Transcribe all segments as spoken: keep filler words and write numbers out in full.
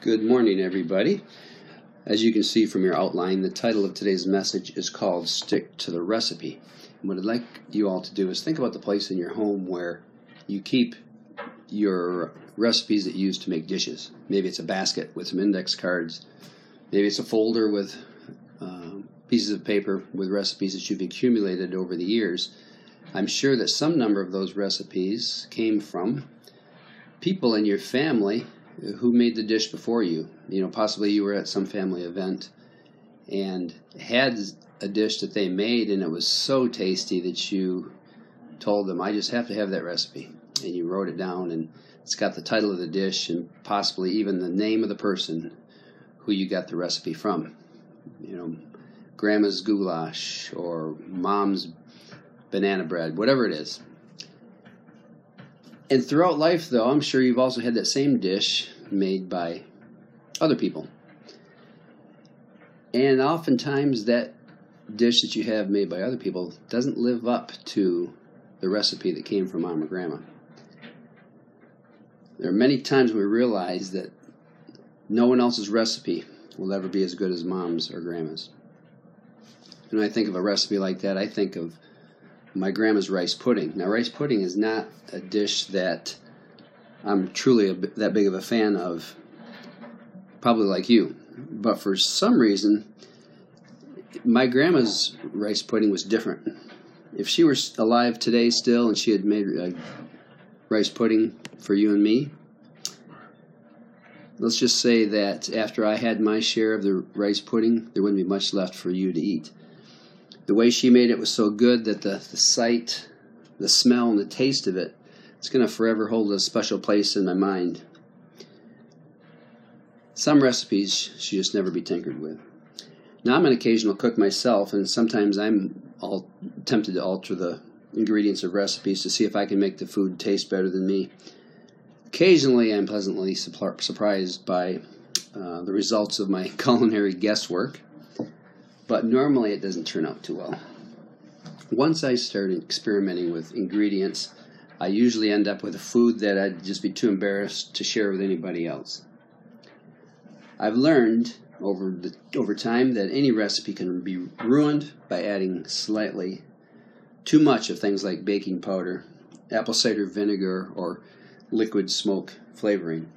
Good morning, everybody. As you can see from your outline, the title of today's message is called Stick to the Recipe. And what I'd like you all to do is think about the place in your home where you keep your recipes that you use to make dishes. Maybe it's a basket with some index cards. Maybe it's a folder with uh, pieces of paper with recipes that you've accumulated over the years. I'm sure that some number of those recipes came from people in your family who made the dish before you. You know, possibly you were at some family event and had a dish that they made, and it was so tasty that you told them, I just have to have that recipe. And you wrote it down, and it's got the title of the dish and possibly even the name of the person who you got the recipe from. You know, Grandma's goulash or Mom's banana bread, whatever it is. And throughout life, though, I'm sure you've also had that same dish made by other people. And oftentimes that dish that you have made by other people doesn't live up to the recipe that came from Mom or Grandma. There are many times we realize that no one else's recipe will ever be as good as Mom's or Grandma's. And when I think of a recipe like that, I think of my grandma's rice pudding. Now, rice pudding is not a dish that I'm truly a, that big of a fan of, probably like you. But for some reason, my grandma's rice pudding was different. If she were alive today still and she had made a rice pudding for you and me, let's just say that after I had my share of the rice pudding, there wouldn't be much left for you to eat. The way she made it was so good that the, the sight, the smell, and the taste of it, it's going to forever hold a special place in my mind. Some recipes should just never be tinkered with. Now, I'm an occasional cook myself, and sometimes I'm all tempted to alter the ingredients of recipes to see if I can make the food taste better than me. Occasionally, I'm pleasantly surprised by uh, the results of my culinary guesswork. But normally it doesn't turn out too well. Once I start experimenting with ingredients, I usually end up with a food that I'd just be too embarrassed to share with anybody else. I've learned over the, over time that any recipe can be ruined by adding slightly too much of things like baking powder, apple cider vinegar, or liquid smoke flavoring.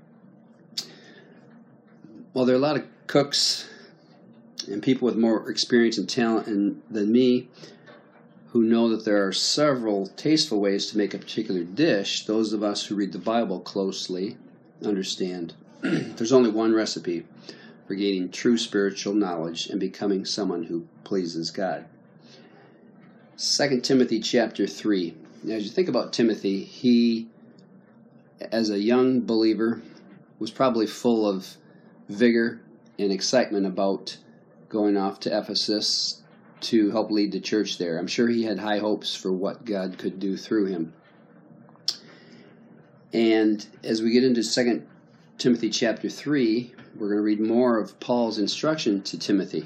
While there are a lot of cooks and people with more experience and talent in, than me who know that there are several tasteful ways to make a particular dish, those of us who read the Bible closely understand there's only one recipe for gaining true spiritual knowledge and becoming someone who pleases God. Second Timothy chapter three. Now, as you think about Timothy, he, as a young believer, was probably full of vigor and excitement about going off to Ephesus to help lead the church there. I'm sure he had high hopes for what God could do through him. And as we get into Second Timothy chapter three, we're going to read more of Paul's instruction to Timothy.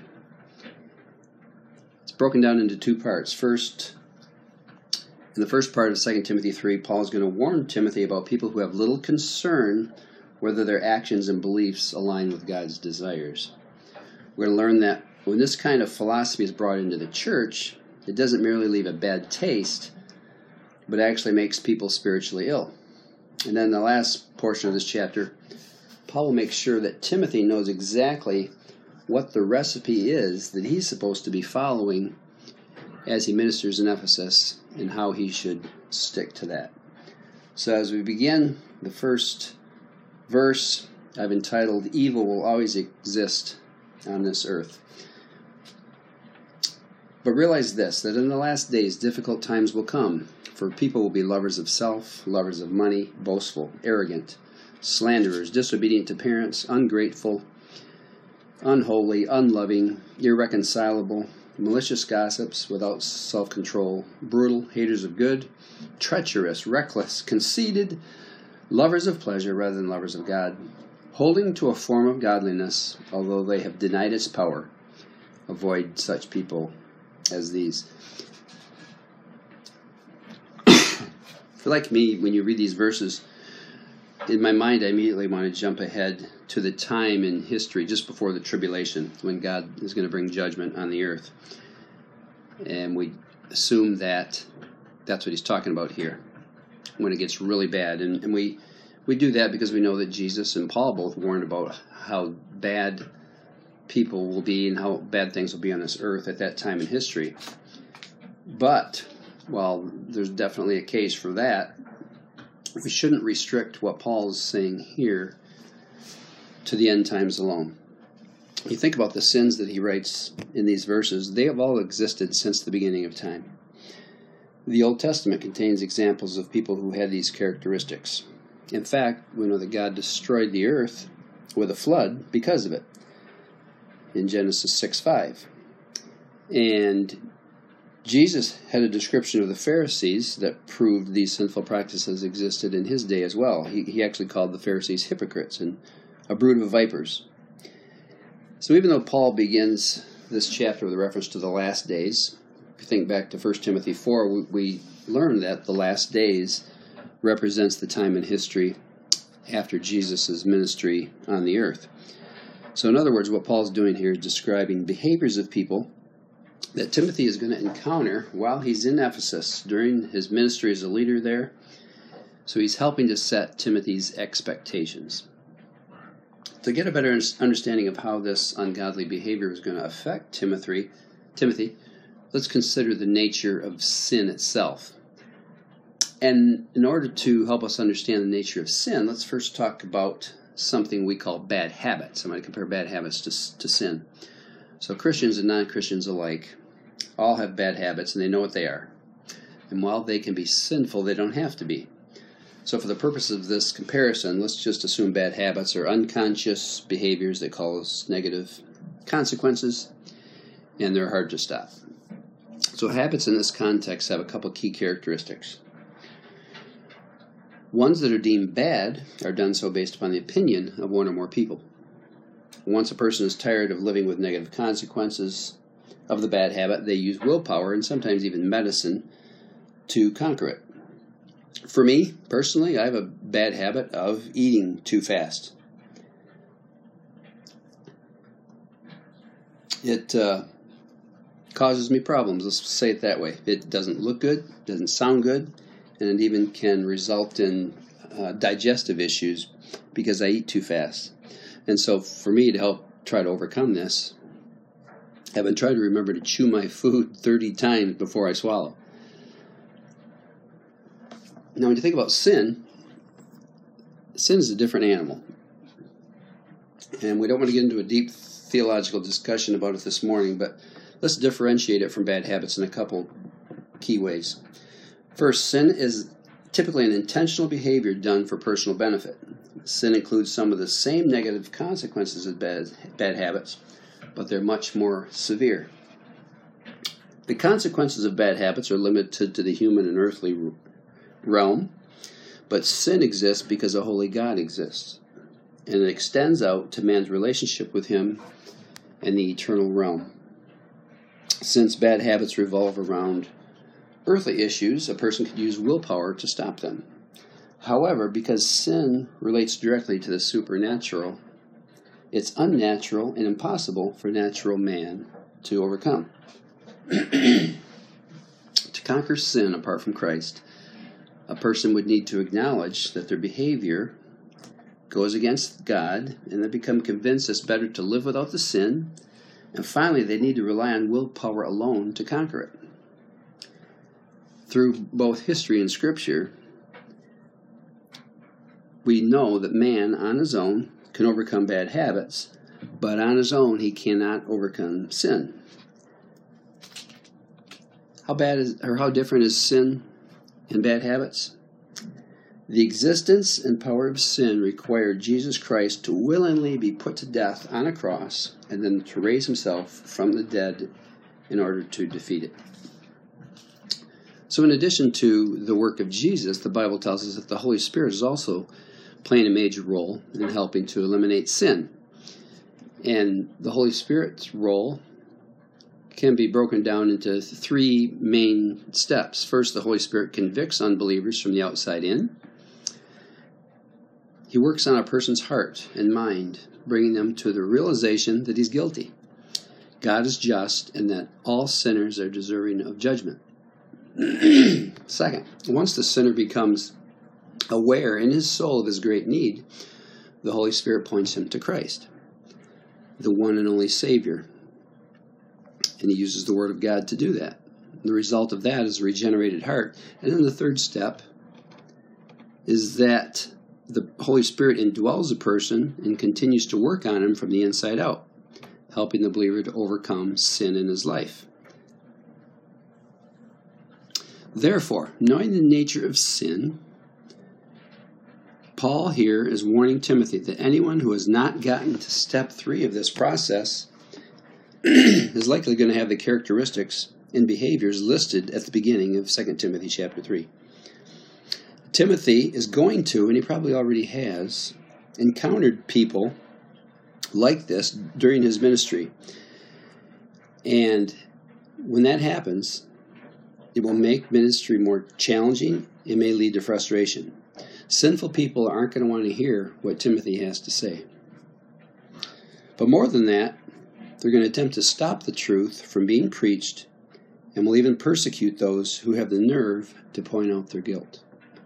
It's broken down into two parts. First, in the first part of Second Timothy three, Paul is going to warn Timothy about people who have little concern whether their actions and beliefs align with God's desires. We're going to learn that when this kind of philosophy is brought into the church, it doesn't merely leave a bad taste, but actually makes people spiritually ill. And then the last portion of this chapter, Paul will make sure that Timothy knows exactly what the recipe is that he's supposed to be following as he ministers in Ephesus and how he should stick to that. So as we begin the first verse, I've entitled, Evil Will Always Exist on this earth. But realize this, that in the last days difficult times will come, for people will be lovers of self, lovers of money, boastful, arrogant, slanderers, disobedient to parents, ungrateful, unholy, unloving, irreconcilable, malicious gossips, without self-control, brutal, haters of good, treacherous, reckless, conceited, lovers of pleasure rather than lovers of God, holding to a form of godliness, although they have denied its power. Avoid such people as these. If you're like me, when you read these verses, in my mind, I immediately want to jump ahead to the time in history just before the tribulation, when God is going to bring judgment on the earth. And we assume that that's what he's talking about here, when it gets really bad. And, and we, we do that because we know that Jesus and Paul both warned about how bad people will be and how bad things will be on this earth at that time in history. But while there's definitely a case for that, we shouldn't restrict what Paul is saying here to the end times alone. You think about the sins that he writes in these verses, they have all existed since the beginning of time. The Old Testament contains examples of people who had these characteristics. In fact, we know that God destroyed the earth with a flood because of it, in Genesis six five. And Jesus had a description of the Pharisees that proved these sinful practices existed in his day as well. He, he actually called the Pharisees hypocrites and a brood of vipers. So even though Paul begins this chapter with a reference to the last days, if you think back to First Timothy four, we, we learn that the last days represents the time in history after Jesus' ministry on the earth. So in other words, what Paul's doing here is describing behaviors of people that Timothy is going to encounter while he's in Ephesus during his ministry as a leader there. So he's helping to set Timothy's expectations. To get a better understanding of how this ungodly behavior is going to affect Timothy, Timothy, let's consider the nature of sin itself. And in order to help us understand the nature of sin, let's first talk about something we call bad habits. I'm going to compare bad habits to, to sin. So Christians and non-Christians alike all have bad habits, and they know what they are. And while they can be sinful, they don't have to be. So for the purpose of this comparison, let's just assume bad habits are unconscious behaviors that cause negative consequences, and they're hard to stop. So habits in this context have a couple key characteristics. Ones that are deemed bad are done so based upon the opinion of one or more people. Once a person is tired of living with negative consequences of the bad habit, they use willpower and sometimes even medicine to conquer it. For me, personally, I have a bad habit of eating too fast. It uh, causes me problems, let's say it that way. It doesn't look good, doesn't sound good, and it even can result in uh, digestive issues because I eat too fast. And so for me to help try to overcome this, I've been trying to remember to chew my food thirty times before I swallow. Now when you think about sin, sin is a different animal. And we don't want to get into a deep theological discussion about it this morning, but let's differentiate it from bad habits in a couple key ways. First, sin is typically an intentional behavior done for personal benefit. Sin includes some of the same negative consequences as bad, bad habits, but they're much more severe. The consequences of bad habits are limited to the human and earthly realm, but sin exists because a holy God exists, and it extends out to man's relationship with him and the eternal realm. Since bad habits revolve around earthly issues, a person could use willpower to stop them. However, because sin relates directly to the supernatural, it's unnatural and impossible for natural man to overcome. To conquer sin apart from Christ, a person would need to acknowledge that their behavior goes against God, and they become convinced it's better to live without the sin, and finally they need to rely on willpower alone to conquer it. Through both history and Scripture, we know that man on his own can overcome bad habits, but on his own he cannot overcome sin. How bad is, or how different is sin and bad habits? The existence and power of sin required Jesus Christ to willingly be put to death on a cross and then to raise himself from the dead in order to defeat it. So in addition to the work of Jesus, the Bible tells us that the Holy Spirit is also playing a major role in helping to eliminate sin. And the Holy Spirit's role can be broken down into three main steps. First, the Holy Spirit convicts unbelievers from the outside in. He works on a person's heart and mind, bringing them to the realization that he's guilty. God is just and that all sinners are deserving of judgment. Second, once the sinner becomes aware in his soul of his great need, the Holy Spirit points him to Christ, the one and only Savior. And he uses the Word of God to do that. And the result of that is a regenerated heart. And then the third step is that the Holy Spirit indwells a person and continues to work on him from the inside out, helping the believer to overcome sin in his life. Therefore, knowing the nature of sin, Paul here is warning Timothy that anyone who has not gotten to step three of this process is likely going to have the characteristics and behaviors listed at the beginning of Second Timothy chapter three. Timothy is going to, and he probably already has, encountered people like this during his ministry. And when that happens, it will make ministry more challenging. It may lead to frustration. Sinful people aren't going to want to hear what Timothy has to say. But more than that, they're going to attempt to stop the truth from being preached and will even persecute those who have the nerve to point out their guilt.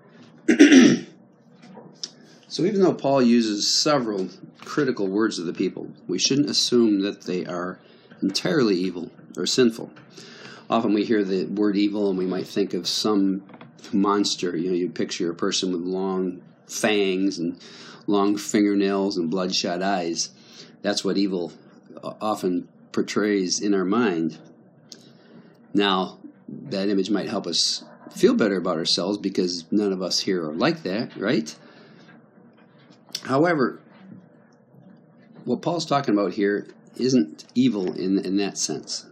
So even though Paul uses several critical words of the people, we shouldn't assume that they are entirely evil or sinful. Often we hear the word evil and we might think of some monster. You know, you picture a person with long fangs and long fingernails and bloodshot eyes. That's what evil often portrays in our mind. Now, that image might help us feel better about ourselves because none of us here are like that, right? However, what Paul's talking about here isn't evil in, in that sense.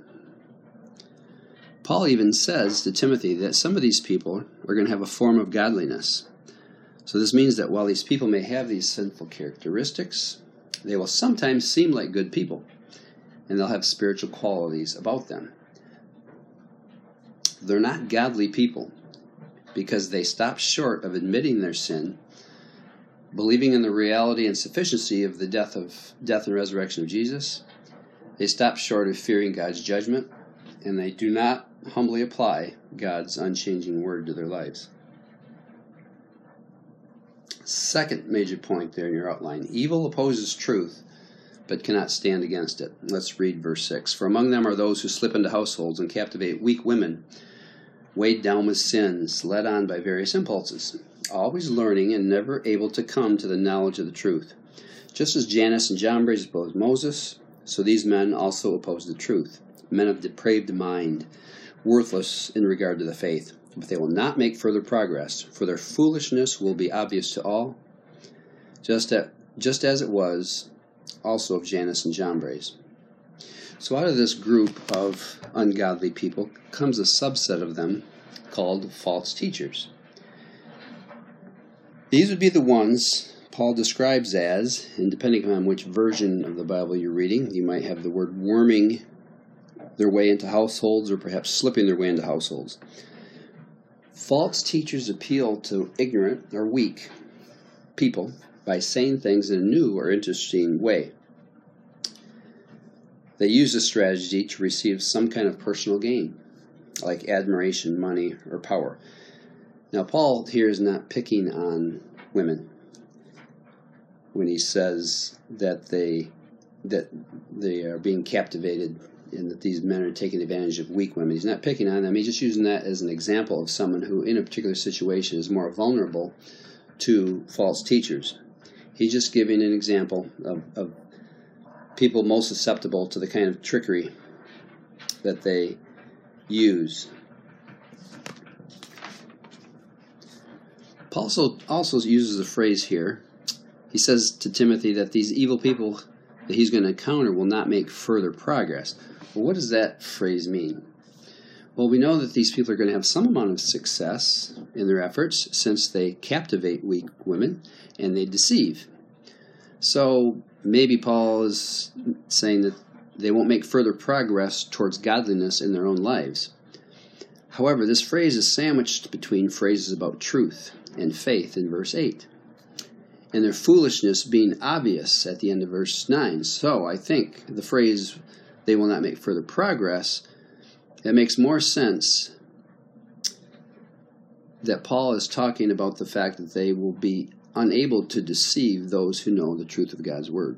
Paul even says to Timothy that some of these people are going to have a form of godliness. So this means that while these people may have these sinful characteristics, they will sometimes seem like good people, and they'll have spiritual qualities about them. They're not godly people because they stop short of admitting their sin, believing in the reality and sufficiency of the death of death and resurrection of Jesus. They stop short of fearing God's judgment, and they do not humbly apply God's unchanging word to their lives. Second major point there in your outline. Evil opposes truth, but cannot stand against it. Let's read verse six. For among them are those who slip into households and captivate weak women, weighed down with sins, led on by various impulses, always learning and never able to come to the knowledge of the truth. Just as Jannes and Jambres opposed Moses, so these men also oppose the truth, men of depraved mind, worthless in regard to the faith. But they will not make further progress, for their foolishness will be obvious to all, just, at, just as it was also of Jannes and Jambres. So out of this group of ungodly people comes a subset of them called false teachers. These would be the ones Paul describes as, and depending on which version of the Bible you're reading, you might have the word worming their way into households or perhaps slipping their way into households. False teachers appeal to ignorant or weak people by saying things in a new or interesting way. They use this strategy to receive some kind of personal gain, like admiration, money, or power. Now, Paul here is not picking on women when he says that they that they are being captivated and that these men are taking advantage of weak women. He's not picking on them. He's just using that as an example of someone who, in a particular situation, is more vulnerable to false teachers. He's just giving an example of, of people most susceptible to the kind of trickery that they use. Paul also, also uses a phrase here. He says to Timothy that these evil people that he's going to encounter will not make further progress. Well, what does that phrase mean? Well, we know that these people are going to have some amount of success in their efforts since they captivate weak women and they deceive. So maybe Paul is saying that they won't make further progress towards godliness in their own lives. However, this phrase is sandwiched between phrases about truth and faith in verse eight. and their foolishness being obvious at the end of verse nine. So I think the phrase, they will not make further progress, it makes more sense that Paul is talking about the fact that they will be unable to deceive those who know the truth of God's Word.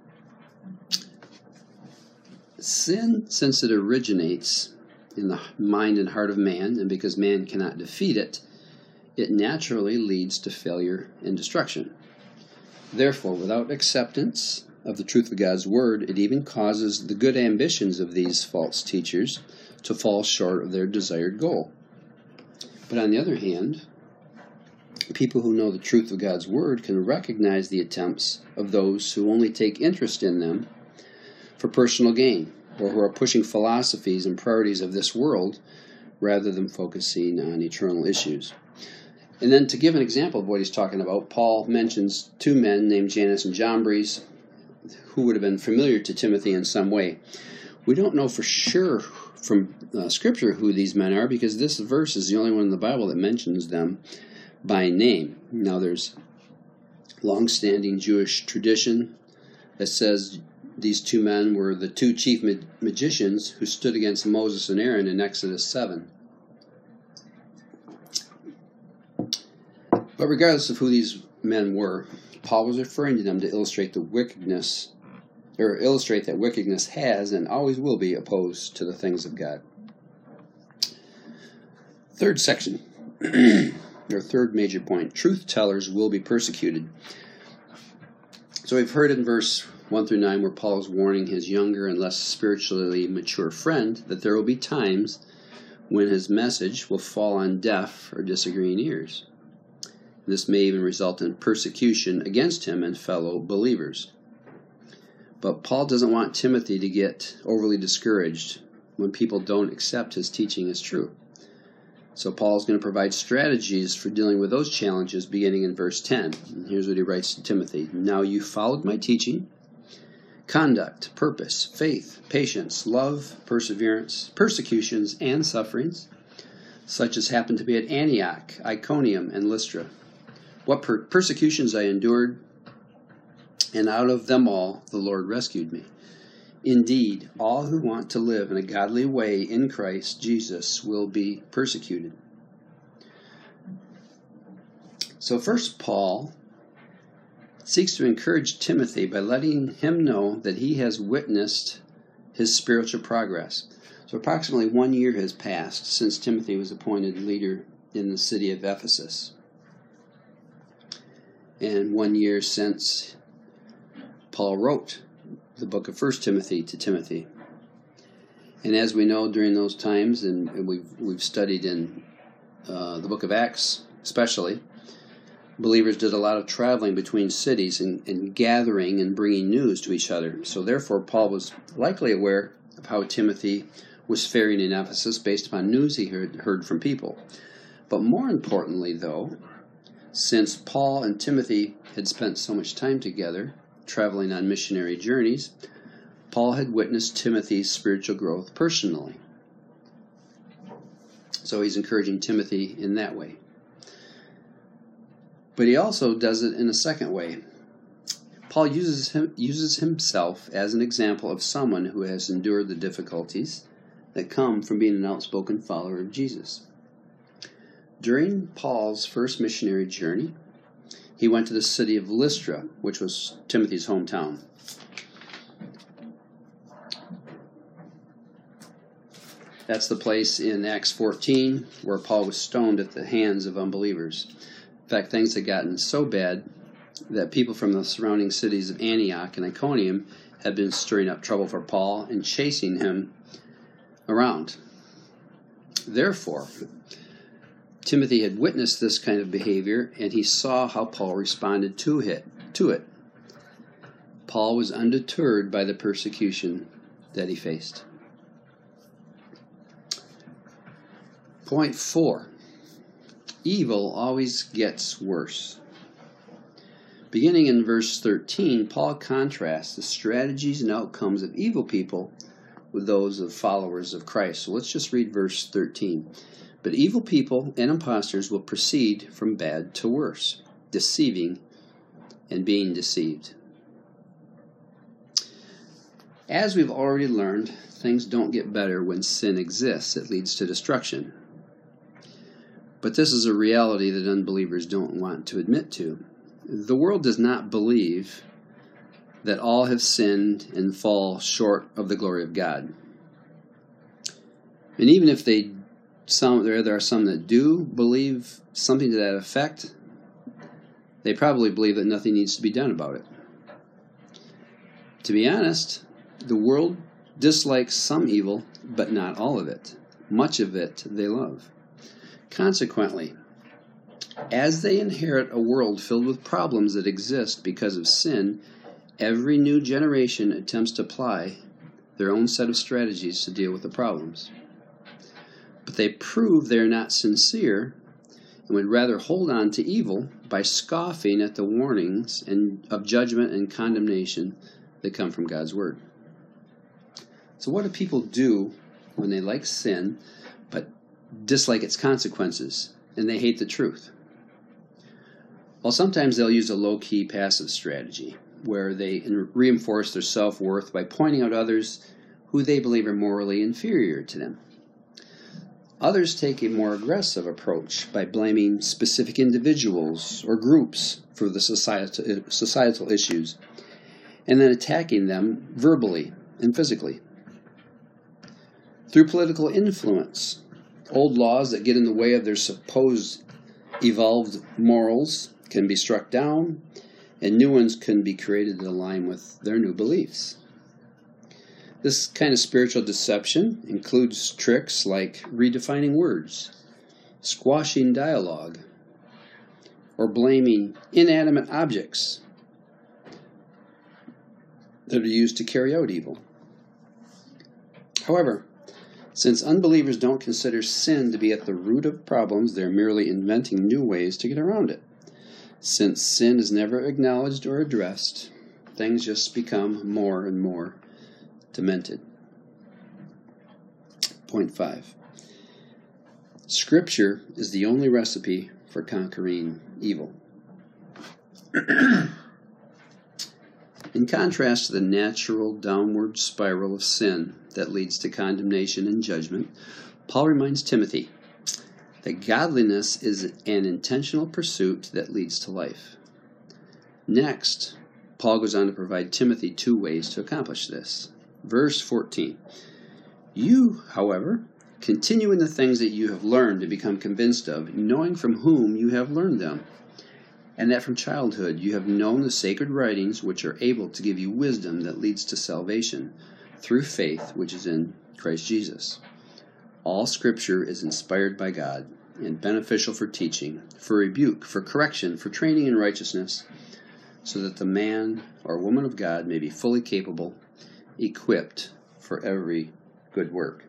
Sin, since it originates in the mind and heart of man, and because man cannot defeat it, it naturally leads to failure and destruction. Therefore, without acceptance of the truth of God's Word, it even causes the good ambitions of these false teachers to fall short of their desired goal. But on the other hand, people who know the truth of God's Word can recognize the attempts of those who only take interest in them for personal gain, or who are pushing philosophies and priorities of this world rather than focusing on eternal issues. And then to give an example of what he's talking about, Paul mentions two men named Jannes and Jambres who would have been familiar to Timothy in some way. We don't know for sure from uh, Scripture who these men are, because this verse is the only one in the Bible that mentions them by name. Now, there's long-standing Jewish tradition that says these two men were the two chief ma- magicians who stood against Moses and Aaron in Exodus seven. But regardless of who these men were, Paul was referring to them to illustrate the wickedness, or illustrate that wickedness has and always will be opposed to the things of God. Third section, or third major point, truth tellers will be persecuted. So we've heard in verse one through nine where Paul is warning his younger and less spiritually mature friend that there will be times when his message will fall on deaf or disagreeing ears. This may even result in persecution against him and fellow believers. But Paul doesn't want Timothy to get overly discouraged when people don't accept his teaching as true. So Paul's going to provide strategies for dealing with those challenges beginning in verse ten. And here's what he writes to Timothy. Now you followed my teaching, conduct, purpose, faith, patience, love, perseverance, persecutions, and sufferings, such as happened to be at Antioch, Iconium, and Lystra. What per- persecutions I endured, and out of them all the Lord rescued me. Indeed, all who want to live in a godly way in Christ Jesus will be persecuted. So first, Paul seeks to encourage Timothy by letting him know that he has witnessed his spiritual progress. So approximately one year has passed since Timothy was appointed leader in the city of Ephesus. And one year since Paul wrote the book of First Timothy to Timothy. And as we know during those times, and we've, we've studied in uh, the book of Acts especially, believers did a lot of traveling between cities and, and gathering and bringing news to each other. So therefore, Paul was likely aware of how Timothy was faring in Ephesus based upon news he heard, heard from people. But more importantly, though, since Paul and Timothy had spent so much time together, traveling on missionary journeys, Paul had witnessed Timothy's spiritual growth personally. So he's encouraging Timothy in that way. But he also does it in a second way. Paul uses him, uses himself as an example of someone who has endured the difficulties that come from being an outspoken follower of Jesus. During Paul's first missionary journey, he went to the city of Lystra, which was Timothy's hometown. That's the place in Acts fourteen where Paul was stoned at the hands of unbelievers. In fact, things had gotten so bad that people from the surrounding cities of Antioch and Iconium had been stirring up trouble for Paul and chasing him around. Therefore, Timothy had witnessed this kind of behavior, and he saw how Paul responded to it. To it. Paul was undeterred by the persecution that he faced. Point four. Evil always gets worse. Beginning in verse thirteen, Paul contrasts the strategies and outcomes of evil people with those of followers of Christ. So let's just read verse thirteen. But evil people and impostors will proceed from bad to worse, deceiving and being deceived. As we've already learned, things don't get better when sin exists. It leads to destruction. But this is a reality that unbelievers don't want to admit to. The world does not believe that all have sinned and fall short of the glory of God. And even if they, some there, there are some that do believe something to that effect, they probably believe that nothing needs to be done about it. To be honest, the world dislikes some evil, but not all of it. Much of it they love. Consequently, as they inherit a world filled with problems that exist because of sin, every new generation attempts to apply their own set of strategies to deal with the problems. But they prove they are not sincere and would rather hold on to evil by scoffing at the warnings and of judgment and condemnation that come from God's Word. So what do people do when they like sin but dislike its consequences and they hate the truth? Well, sometimes they'll use a low-key passive strategy where they reinforce their self-worth by pointing out others who they believe are morally inferior to them. Others take a more aggressive approach by blaming specific individuals or groups for the societal, societal issues and then attacking them verbally and physically. Through political influence, old laws that get in the way of their supposed evolved morals can be struck down, and new ones can be created that align with their new beliefs. This kind of spiritual deception includes tricks like redefining words, squashing dialogue, or blaming inanimate objects that are used to carry out evil. However, since unbelievers don't consider sin to be at the root of problems, they're merely inventing new ways to get around it. Since sin is never acknowledged or addressed, things just become more and more demented. Point five. Scripture is the only recipe for conquering evil. In contrast to the natural downward spiral of sin that leads to condemnation and judgment, Paul reminds Timothy that godliness is an intentional pursuit that leads to life. Next, Paul goes on to provide Timothy two ways to accomplish this. Verse fourteen. You, however, continue in the things that you have learned and become convinced of, knowing from whom you have learned them, and that from childhood you have known the sacred writings which are able to give you wisdom that leads to salvation through faith which is in Christ Jesus. All Scripture is inspired by God and beneficial for teaching, for rebuke, for correction, for training in righteousness, so that the man or woman of God may be fully capable, equipped for every good work.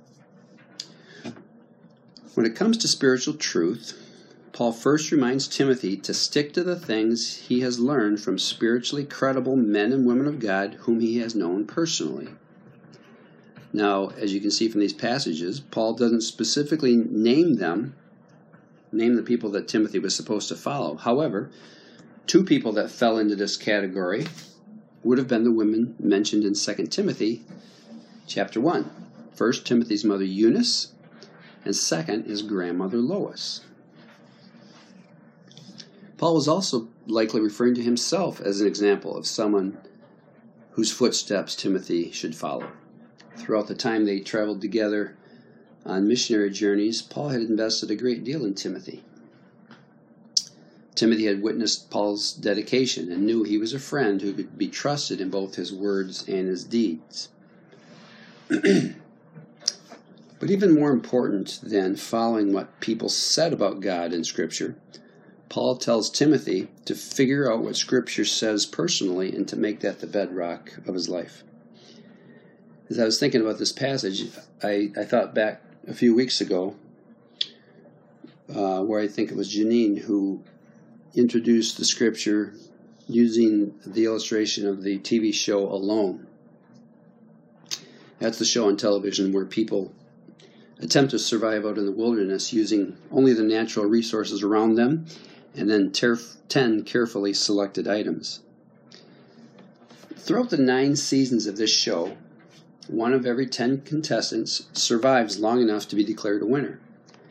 When it comes to spiritual truth, Paul first reminds Timothy to stick to the things he has learned from spiritually credible men and women of God whom he has known personally. Now, as you can see from these passages, Paul doesn't specifically name them, name the people that Timothy was supposed to follow. However, two people that fell into this category would have been the women mentioned in Second Timothy chapter one. First, Timothy's mother Eunice, and second, his grandmother Lois. Paul was also likely referring to himself as an example of someone whose footsteps Timothy should follow. Throughout the time they traveled together on missionary journeys, Paul had invested a great deal in Timothy. Timothy had witnessed Paul's dedication and knew he was a friend who could be trusted in both his words and his deeds. But even more important than following what people said about God in Scripture, Paul tells Timothy to figure out what Scripture says personally and to make that the bedrock of his life. As I was thinking about this passage, I, I thought back a few weeks ago uh, where I think it was Janine who introduced the Scripture using the illustration of the T V show Alone. That's the show on television where people attempt to survive out in the wilderness using only the natural resources around them and then ten carefully selected items. Throughout the nine seasons of this show, one of every ten contestants survives long enough to be declared a winner.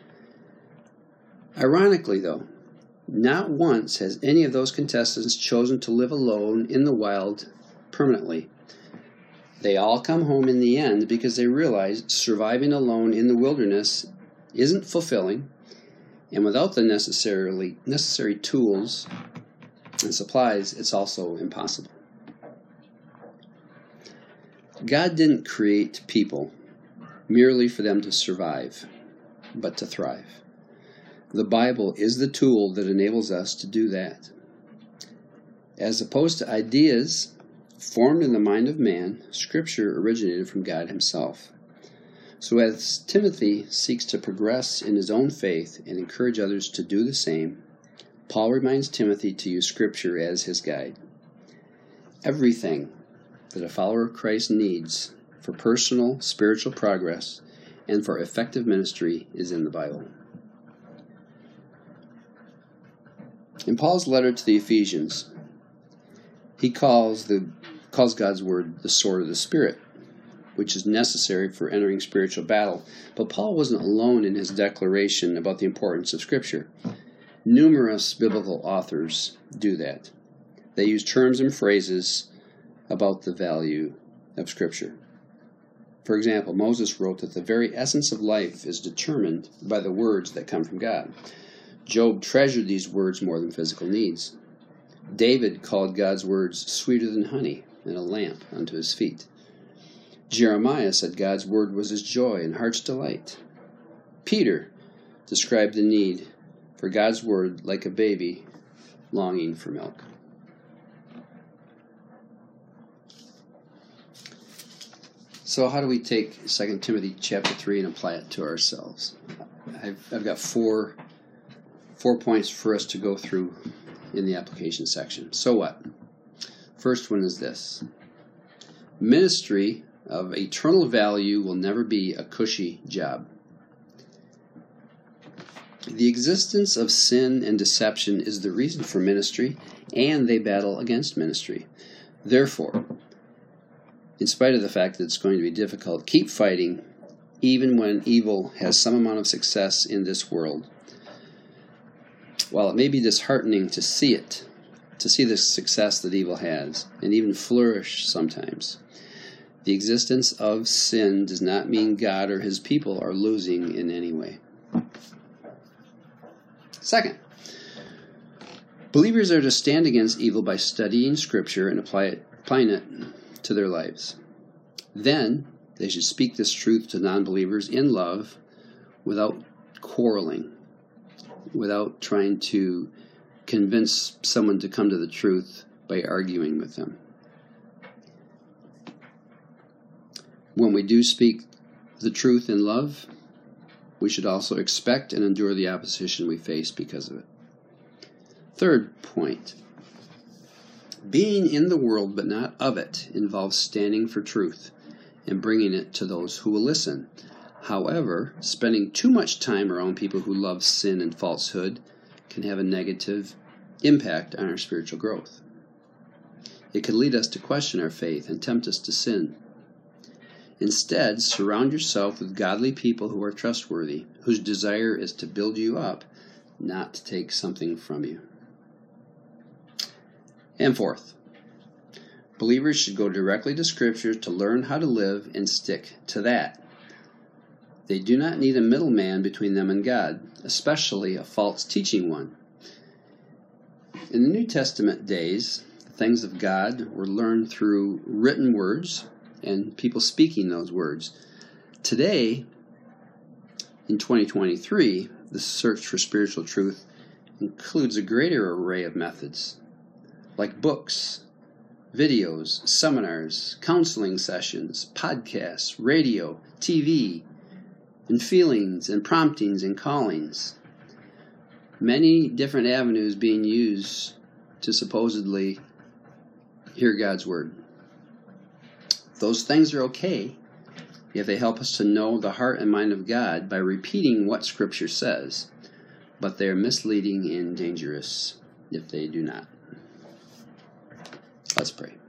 Ironically, though, not once has any of those contestants chosen to live alone in the wild permanently. They all come home in the end because they realize surviving alone in the wilderness isn't fulfilling, and without the necessarily necessary tools and supplies, it's also impossible. God didn't create people merely for them to survive, but to thrive. The Bible is the tool that enables us to do that. As opposed to ideas formed in the mind of man, Scripture originated from God Himself. So as Timothy seeks to progress in his own faith and encourage others to do the same, Paul reminds Timothy to use Scripture as his guide. Everything that a follower of Christ needs for personal spiritual progress and for effective ministry is in the Bible. In Paul's letter to the Ephesians, he calls the calls God's Word the sword of the Spirit, which is necessary for entering spiritual battle. But Paul wasn't alone in his declaration about the importance of Scripture. Numerous biblical authors do that. They use terms and phrases about the value of Scripture. For example, Moses wrote that the very essence of life is determined by the words that come from God. Job treasured these words more than physical needs. David called God's words sweeter than honey and a lamp unto his feet. Jeremiah said God's word was his joy and heart's delight. Peter described the need for God's word like a baby longing for milk. So how do we take Second Timothy chapter three and apply it to ourselves? I've, I've got four, four points for us to go through in the application section. So what? First one is this. Ministry of eternal value will never be a cushy job. The existence of sin and deception is the reason for ministry, and they battle against ministry. Therefore, in spite of the fact that it's going to be difficult, keep fighting even when evil has some amount of success in this world. While it may be disheartening to see it, to see the success that evil has, and even flourish sometimes, the existence of sin does not mean God or His people are losing in any way. Second, believers are to stand against evil by studying Scripture and apply it, applying it to their lives. Then they should speak this truth to non-believers in love without quarreling, without trying to convince someone to come to the truth by arguing with them. When we do speak the truth in love, we should also expect and endure the opposition we face because of it. Third point, being in the world but not of it involves standing for truth and bringing it to those who will listen. However, spending too much time around people who love sin and falsehood can have a negative impact on our spiritual growth. It can lead us to question our faith and tempt us to sin. Instead, surround yourself with godly people who are trustworthy, whose desire is to build you up, not to take something from you. And fourth, believers should go directly to Scripture to learn how to live and stick to that. They do not need a middleman between them and God, especially a false teaching one. In the New Testament days, the things of God were learned through written words and people speaking those words. Today, in twenty twenty-three, the search for spiritual truth includes a greater array of methods, like books, videos, seminars, counseling sessions, podcasts, radio, T V, and feelings and promptings and callings. Many different avenues being used to supposedly hear God's Word. Those things are okay if they help us to know the heart and mind of God by repeating what Scripture says. but they are misleading and dangerous if they do not. Let's pray.